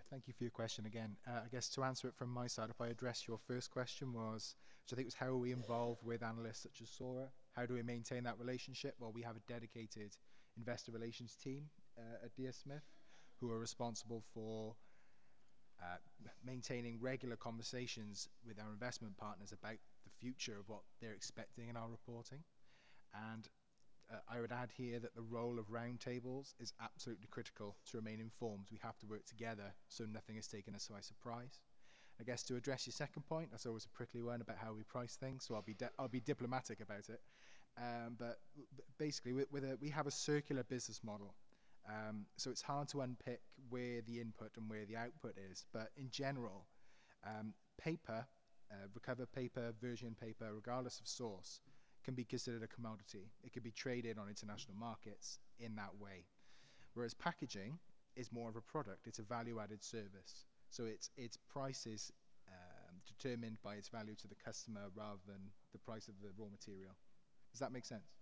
Thank you for your question again. I guess to answer it from my side, if I address your first question was, which I think was how are we involved with analysts such as Sora? How do we maintain that relationship? Well, we have a dedicated investor relations team at DS Smith who are responsible for uh, maintaining regular conversations with our investment partners about the future of what they're expecting in our reporting. And I would add here that the role of roundtables is absolutely critical to remain informed. We have to work together so nothing is taken us by surprise. I guess to address your second point, that's always a prickly one about how we price things, so I'll be diplomatic about it. But basically, we have a circular business model, so it's hard to unpick where the input and where the output is. But in general, paper, recovered paper, virgin paper, regardless of source, can be considered a commodity. It can be traded on international markets in that way. Whereas packaging is more of a product. It's a value-added service. So its price is determined by its value to the customer rather than the price of the raw material. Does that make sense?